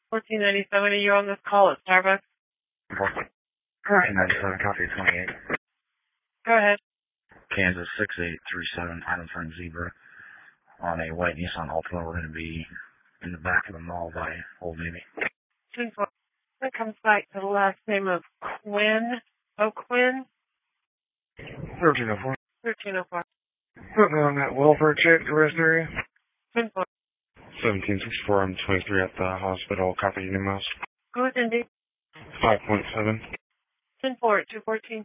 1497, are you on this call at Starbucks? Alright, 97, copy 28. Go ahead. Kansas 6837, item frame zebra. On a white Nissan Altima, we're going to be in the back of the mall by Old Navy. 10-4. That comes back to the last name of Quinn. O'Quinn? 1304. 1304. Putting on that welfare check, the rest area. 10-4. 1764, I'm 23 at the hospital, copy New Mouse. Go ahead, Indy. 5.7. 10-4 at 214.